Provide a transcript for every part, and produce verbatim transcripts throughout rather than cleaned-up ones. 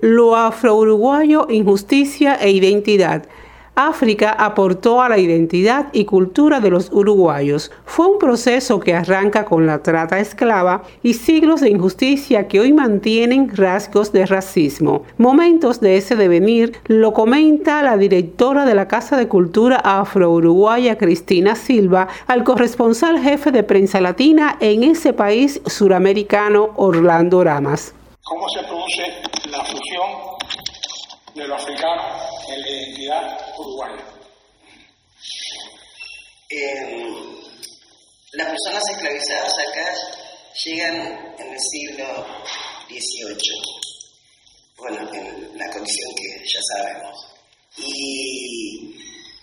Lo afro-uruguayo, injusticia e identidad. África aportó a la identidad y cultura de los uruguayos. Fue un proceso que arranca con la trata esclava y siglos de injusticia que hoy mantienen rasgos de racismo. Momentos de ese devenir lo comenta la directora de la Casa de Cultura Afro-Uruguaya, Cristina Silva, al corresponsal jefe de Prensa Latina en ese país suramericano, Orlando Ramas. ¿Cómo se produce la fusión de lo africano en la identidad uruguaya? Eh, las personas esclavizadas acá llegan en el siglo dieciocho, bueno, en la condición que ya sabemos, y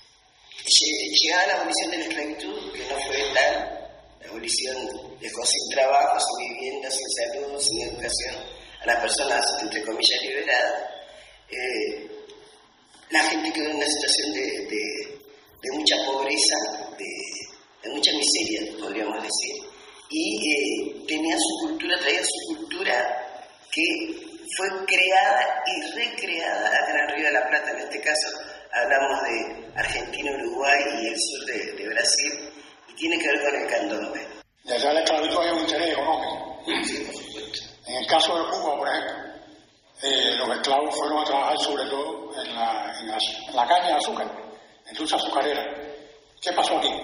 llegada la abolición de la esclavitud, que no fue tal. La abolición dejó sin trabajo, sin vivienda, sin salud, sin educación a las personas, entre comillas, liberadas. Eh, la gente quedó en una situación de, de, de mucha pobreza, de, de mucha miseria, podríamos decir, y eh, tenía su cultura, traía su cultura que fue creada y recreada acá en el Río de la Plata. En este caso hablamos de Argentina, Uruguay y el sur de, de Brasil, y tiene que ver con el candombe. De allá la esclavitud hay un interés económico. Sí, por supuesto. En el caso de Cuba, por ejemplo, eh, los esclavos fueron a trabajar sobre todo en la, en la, en la caña de azúcar, en dulce azucarera. ¿Qué pasó aquí?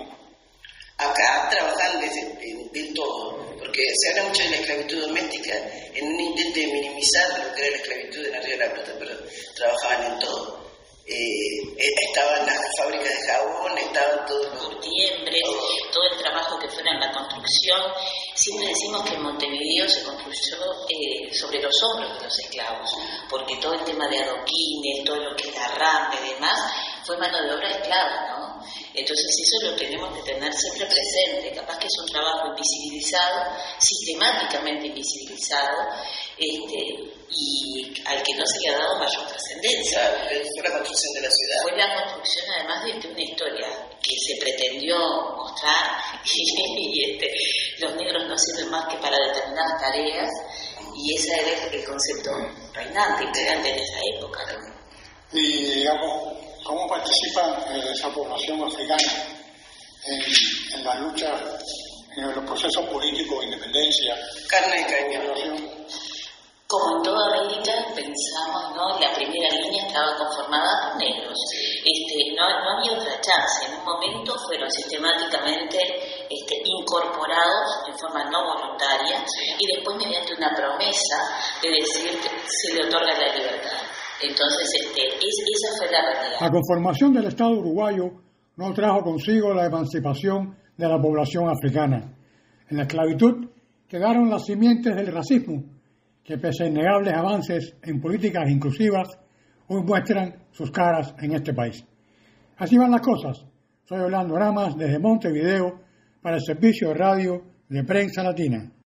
Acá trabajan de, de, de todo, porque se habla mucho de la esclavitud doméstica en un intento de minimizar lo que era la esclavitud en el Río de la Plata, pero trabajaban en todo. Eh, estaban las fábricas de jabón, estaban todos los curtiembres, todo el trabajo que fuera en la construcción. Siempre decimos que en Montevideo se construyó eh, sobre los hombros de los esclavos, porque todo el tema de adoquines, todo lo que es la rampa y demás, fue mano de obra esclava, ¿no? Entonces eso lo tenemos que tener siempre presente. Capaz que es un trabajo invisibilizado, sistemáticamente invisibilizado, este, y al que no se le ha dado mayor trascendencia. Fue la construcción de la ciudad. Fue la construcción además de, de una historia que se pretendió mostrar y, y este, los negros no sirven más que para determinadas tareas, y ese era el concepto reinante, integrante en esa época, ¿no? Y digamos, ¿cómo participa eh, esa población africana en, en la lucha, en los procesos políticos de independencia? Carne de cañón. Como en toda América, pensamos, ¿no? La primera línea estaba conformada por negros. Este, no, no había otra chance. En un momento fueron sistemáticamente este, incorporados de forma no voluntaria, y después mediante una promesa de decir que se le otorga la libertad. Entonces, este, es, esa fue la realidad. La conformación del Estado uruguayo no trajo consigo la emancipación de la población africana. En la esclavitud quedaron las simientes del racismo, que pese a innegables avances en políticas inclusivas, hoy muestran sus caras en este país. Así van las cosas. Soy Orlando Ramas desde Montevideo para el servicio de radio de Prensa Latina.